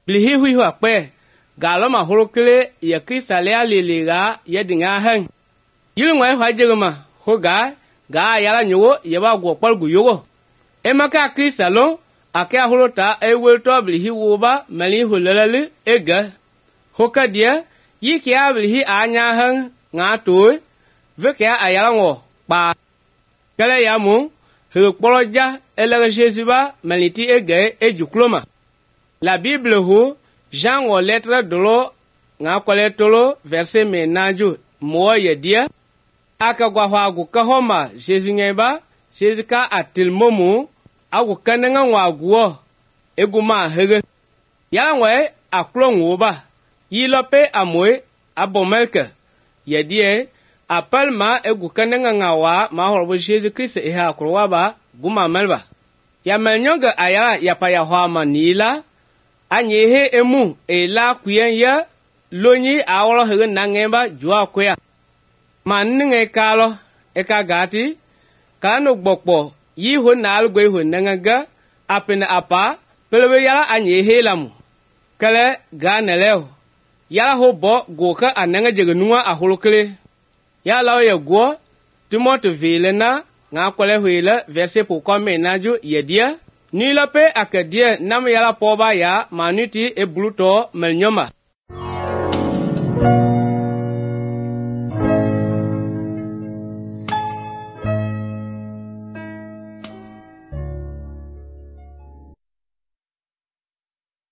Blihi hui hua kpe. Galoma holokele ya Krista lea liliga ya dinga heng. Yilu ngwe hwa jegema hoga ga yala nyogo yeba gwo kwalgu yogo. Emaka Krista lo ake holota ewelto blihi woba mali hulele ega. Hoka dia yiki a blihi anya heng nga toy veke a yala ngo pa. Kale ya mu hekpoloja elega Jésus-ba maliti ege ejukloma. La Bible hu Jean o lettre de lo nga koletolo verset menaju mo ye dia aka gwa hwa gu ka homa Jésus ngeba Jésus ka atilmomu agu kananga wa guo eguma hege yala ngwe aklong woba yilope amoy abomelke ye die apalma egu kananga ngawa ma horbo Jésus Christ e ha krowa ba guma melba ya melnyoga aya ya pa ya hwa manila anyehe emu ela kuyen ya lonyi awolo hege nangemba jua kwea manninge kalo eka gati kano gbokpo yi ho nal gwe ho nangaga apena apa pelebe yala anyehe lamu kale ganeleo yala ho bo goka ananga jege nuwa aholokele yala ya go Timote vilena nga kwale huile verset pour comme naju yedia ni lope akadia nam yala poba ya manuti e bluto melnyoma